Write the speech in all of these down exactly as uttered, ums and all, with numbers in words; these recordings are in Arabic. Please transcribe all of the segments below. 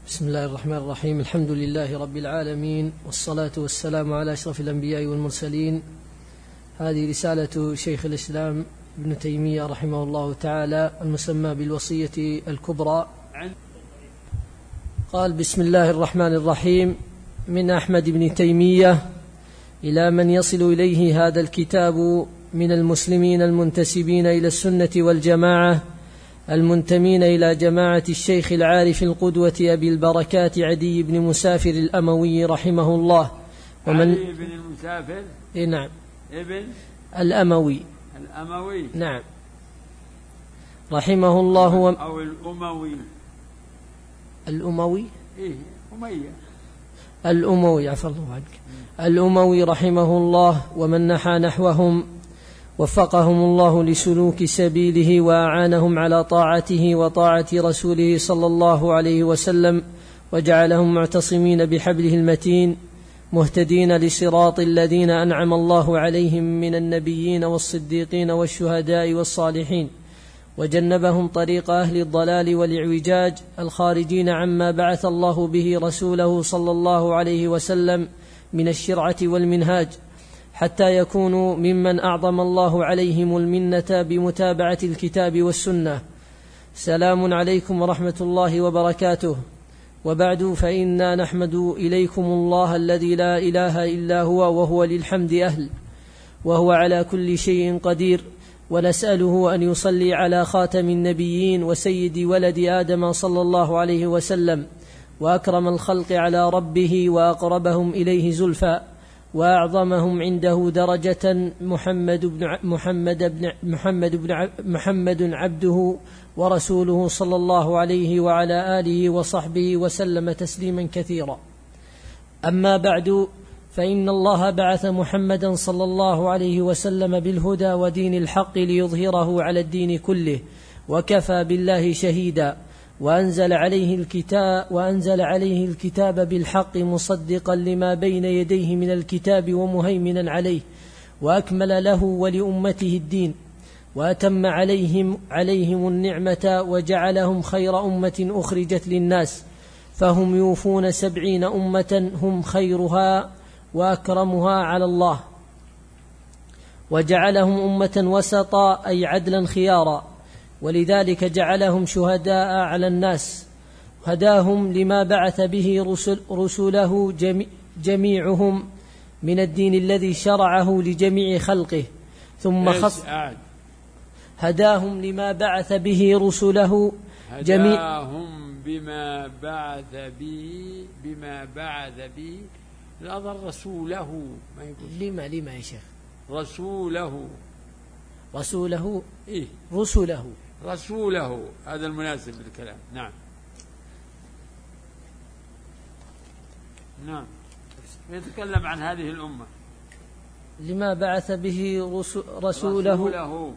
بسم الله الرحمن الرحيم. الحمد لله رب العالمين، والصلاة والسلام على أشرف الأنبياء والمرسلين. هذه رسالة شيخ الإسلام ابن تيمية رحمه الله تعالى المسمى بالوصية الكبرى. قال: بسم الله الرحمن الرحيم. من أحمد بن تيمية إلى من يصل إليه هذا الكتاب من المسلمين المنتسبين إلى السنة والجماعة، المنتمين إلى جماعة الشيخ العارف القدوة أبي البركات عدي بن مسافر الأموي رحمه الله. ومن عدي بن المسافر؟ إيه نعم، ابن الأموي. الأموي نعم، رحمه الله. و... أو الأموي. الأموي إيه أمية. الأموي، عفى الله عنك. الأموي رحمه الله. ومن نحى نحوهم وفقهم الله لسلوك سبيله وأعانهم على طاعته وطاعة رسوله صلى الله عليه وسلم، وجعلهم معتصمين بحبله المتين مهتدين لصراط الذين أنعم الله عليهم من النبيين والصديقين والشهداء والصالحين، وجنبهم طريق أهل الضلال والإعوجاج الخارجين عما بعث الله به رسوله صلى الله عليه وسلم من الشرعة والمنهاج، حتى يكونوا ممن أعظم الله عليهم المنة بمتابعة الكتاب والسنة. سلام عليكم ورحمة الله وبركاته. وبعد، فإنا نحمد إليكم الله الذي لا إله إلا هو، وهو للحمد أهل، وهو على كل شيء قدير، ونسأله أن يصلي على خاتم النبيين وسيد ولد آدم صلى الله عليه وسلم، وأكرم الخلق على ربه وأقربهم إليه زلفى، وأعظمهم عنده درجة محمد بن محمد بن محمد بن محمد عبده ورسوله صلى الله عليه وعلى آله وصحبه وسلم تسليما كثيرا. أما بعد، فإن الله بعث محمدا صلى الله عليه وسلم بالهدى ودين الحق ليظهره على الدين كله، وكفى بالله شهيدا. وأنزل عليه الكتاب وأنزل عليه الكتاب بالحق مصدقا لما بين يديه من الكتاب ومهيمنا عليه، وأكمل له ولأمته الدين، وأتم عليهم عليهم النعمة، وجعلهم خير أمة أخرجت للناس، فهم يوفون سبعين أمة هم خيرها وأكرمها على الله، وجعلهم أمة وسطا أي عدلا خيارا، ولذلك جعلهم شهداء على الناس. هداهم لما بعث به رسل رسله جميعهم من الدين الذي شرعه لجميع خلقه، ثم خص هداهم لما بعث به رسله جميع هداهم بما بعث به بما بعث به الأضل رسوله. ما يقول لما لما يا شيخ رسوله رسوله إيه رسله رسوله هذا المناسب للكلام. نعم نعم يتكلم عن هذه الأمة. لما بعث به رسوله رسوله,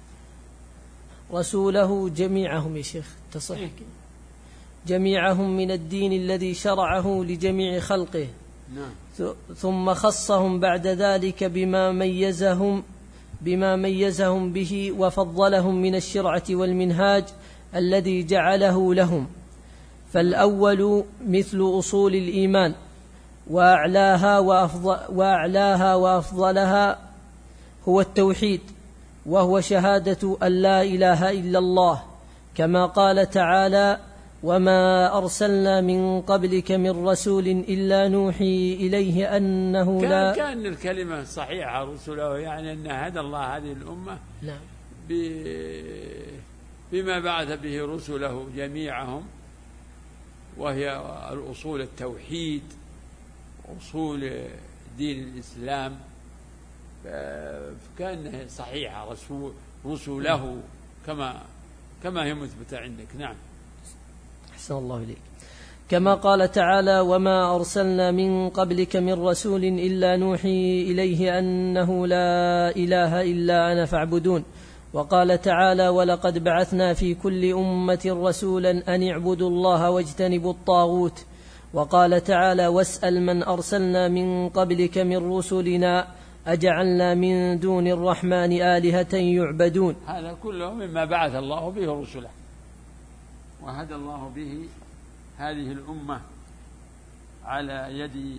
رسوله جميعهم يا شيخ تصح إيه؟ جميعهم من الدين الذي شرعه لجميع خلقه. نعم. ثم خصهم بعد ذلك بما ميزهم بما ميزهم به وفضلهم من الشرعة والمنهاج الذي جعله لهم. فالأول مثل أصول الإيمان وأعلاها وأفضل وأعلاها وأفضلها هو التوحيد، وهو شهادة أن لا إله إلا الله، كما قال تعالى: وما أرسلنا من قبلك من رسول إلا نوحي إليه أنه لا. كان الكلمة صحيحة رسله، يعني أن هدى الله هذه الأمة نعم بما بعث به رسله جميعهم، وهي الأصول التوحيد، أصول دين الإسلام. فكان صحيحة رسول رسله كما كما هي مثبتة عندك. نعم. أحسن الله إليك. كما قال تعالى: وما أرسلنا من قبلك من رسول إلا نوحي إليه أنه لا إله إلا أنا فاعبدون. وقال تعالى: ولقد بعثنا في كل أمة رسولا أن اعبدوا الله واجتنبوا الطاغوت. وقال تعالى: واسأل من أرسلنا من قبلك من رسلنا أجعلنا من دون الرحمن آلهة يعبدون. هذا كله مما بعث الله به رسله وهدى الله به هذه الأمة على يد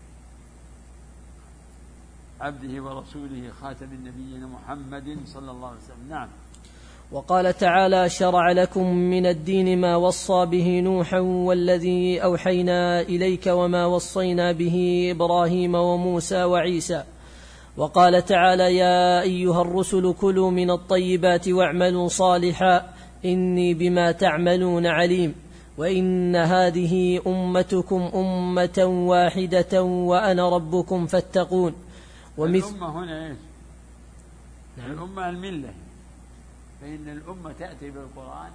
عبده ورسوله خاتم النبيين محمد صلى الله عليه وسلم. نعم. وقال تعالى: شرع لكم من الدين ما وصى به نوحا والذي أوحينا إليك وما وصينا به إبراهيم وموسى وعيسى. وقال تعالى: يا أيها الرسل كلوا من الطيبات واعملوا صالحا إني بما تعملون عليم وإن هذه أمتكم أمة واحدة وأنا ربكم فاتقون. الأمة هنا إيش؟ الأمة الملة، فإن الأمة تأتي بالقرآن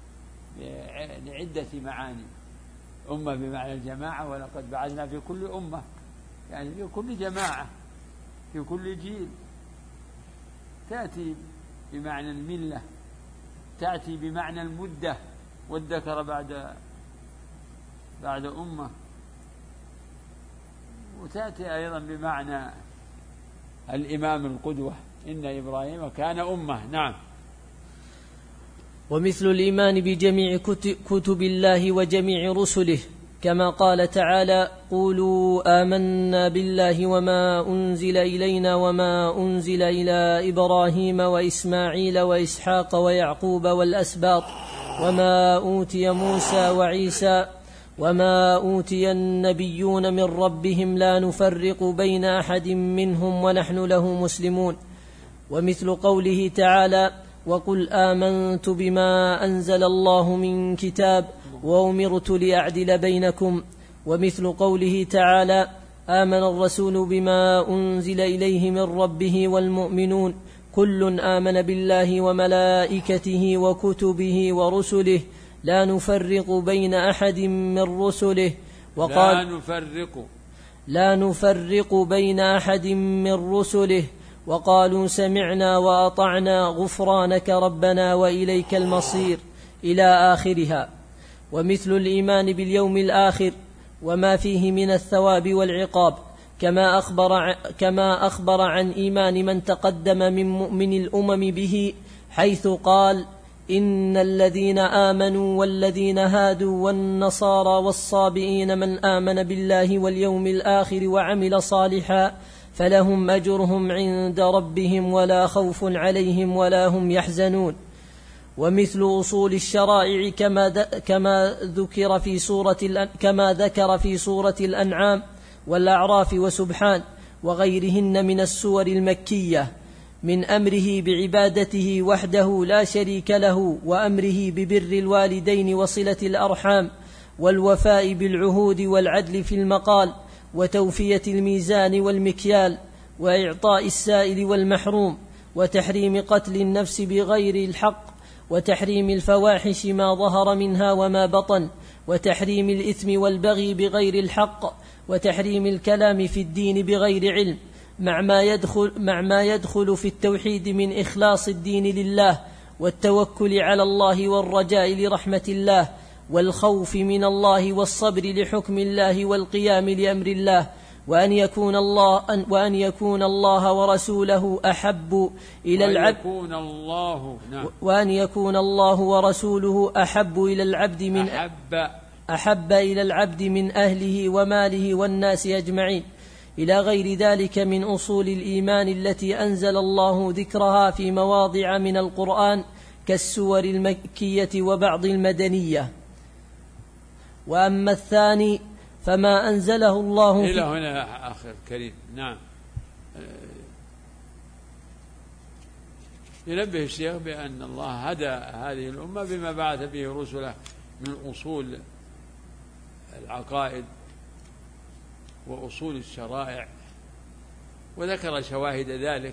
لعدة معاني. أمة بمعنى الجماعة، ولقد بعثنا في كل أمة، يعني في كل جماعة في كل جيل. تأتي بمعنى الملة، تأتي بمعنى المدة، والذكر بعد بعد أمة، وتأتي أيضا بمعنى الإمام القدوة، إن إبراهيم كان أمة. نعم. ومثل الإيمان بجميع كتب الله وجميع رسله، كما قال تعالى: قولوا آمنا بالله وما أنزل إلينا وما أنزل إلى إبراهيم وإسماعيل وإسحاق ويعقوب والأسباط وما أوتي موسى وعيسى وما أوتي النبيون من ربهم لا نفرق بين أحد منهم ونحن له مسلمون. ومثل قوله تعالى: وقل آمنت بما أنزل الله من كتاب وأمرت لأعدل بينكم. ومثل قوله تعالى: آمن الرسول بما أنزل إليه من ربه والمؤمنون كل آمن بالله وملائكته وكتبه ورسله لا نفرق بين أحد من رسله. وقال لا نفرق لا نفرق بين أحد من رسله وقالوا سمعنا وأطعنا غفرانك ربنا وإليك المصير، إلى آخرها. ومثل الإيمان باليوم الآخر وما فيه من الثواب والعقاب، كما أخبر, كما أخبر عن إيمان من تقدم من مؤمن الأمم به، حيث قال: إن الذين آمنوا والذين هادوا والنصارى والصابئين من آمن بالله واليوم الآخر وعمل صالحا فلهم أجرهم عند ربهم ولا خوف عليهم ولا هم يحزنون. ومثل أصول الشرائع كما كما ذكر في سورة كما ذكر في سورة الأنعام والأعراف وسبحان وغيرهن من السور المكية، من أمره بعبادته وحده لا شريك له، وأمره ببر الوالدين وصلة الأرحام والوفاء بالعهود والعدل في المقال وتوفية الميزان والمكيال وإعطاء السائل والمحروم وتحريم قتل النفس بغير الحق وتحريم الفواحش ما ظهر منها وما بطن وتحريم الإثم والبغي بغير الحق وتحريم الكلام في الدين بغير علم، مع ما يدخل, مع ما يدخل في التوحيد من إخلاص الدين لله والتوكل على الله والرجاء لرحمة الله والخوف من الله والصبر لحكم الله والقيام لأمر الله، وأن يكون الله وأن يكون الله ورسوله أحب إلى العبد وأن يكون الله ورسوله أحب إلى العبد من أحب, أحب إلى العبد من أهله وماله والناس أجمعين، إلى غير ذلك من أصول الإيمان التي أنزل الله ذكرها في مواضع من القرآن كالسور المكية وبعض المدنية. وأما الثاني فما أنزله الله إلى هنا أخي الكريم. نعم. ينبه الشيخ بأن الله هدى هذه الأمة بما بعث به رسله من أصول العقائد وأصول الشرائع، وذكر شواهد ذلك.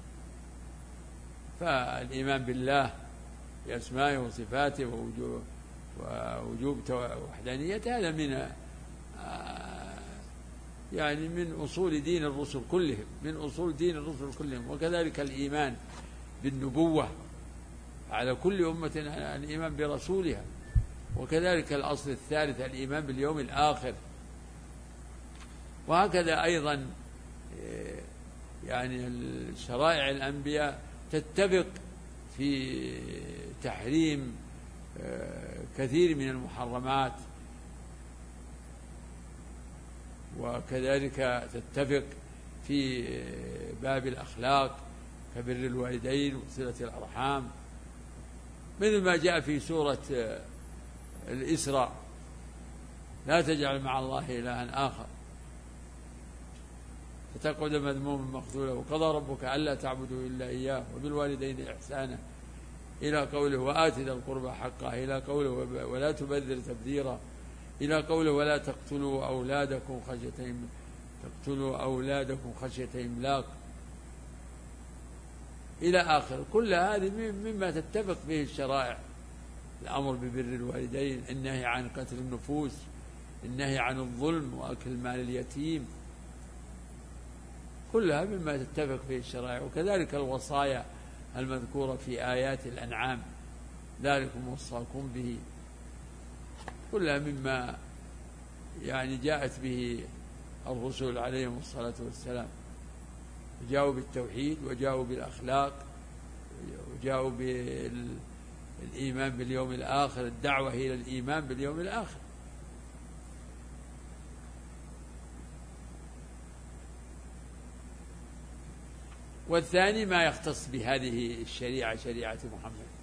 فالإيمان بالله بأسمائه وصفاته ووجوب ووجوب وحدانيته هذا من يعني من أصول دين الرسل كلهم، من أصول دين الرسل كلهم. وكذلك الإيمان بالنبوة على كل أمة الإيمان برسولها، وكذلك الأصل الثالث الإيمان باليوم الآخر. وهكذا أيضا يعني الشرائع الأنبياء تتفق في تحريم كثير من المحرمات وكذلك تتفق في باب الأخلاق كبر الوالدين وصلة الأرحام، مثل ما جاء في سورة الإسراء: لا تجعل مع الله إلها آخر فتقعد مذموما مخذولا وقضى ربك ألا تعبدوا إلا إياه وبالوالدين إحسانا إلى قوله وآت ذا القربى حقه إلى قوله ولا تبذر تبذيرا إلى قوله ولا تقتلوا أولادكم خشية تقتلوا أولادكم خشية إملاق إلى آخر. كل هذه مما تتفق به الشرائع: الأمر ببر الوالدين، النهي عن قتل النفوس، النهي عن الظلم وأكل مال اليتيم، كلها مما تتفق به الشرائع. وكذلك الوصايا المذكورة في آيات الأنعام: ذلكم وصاكم به، كلها مما يعني جاءت به الرسل عليهم الصلاة والسلام، جاءوا بالتوحيد وجاءوا بالأخلاق وجاءوا بالإيمان باليوم الآخر، الدعوة إلى الإيمان باليوم الآخر. والثاني ما يختص بهذه الشريعة، شريعة محمد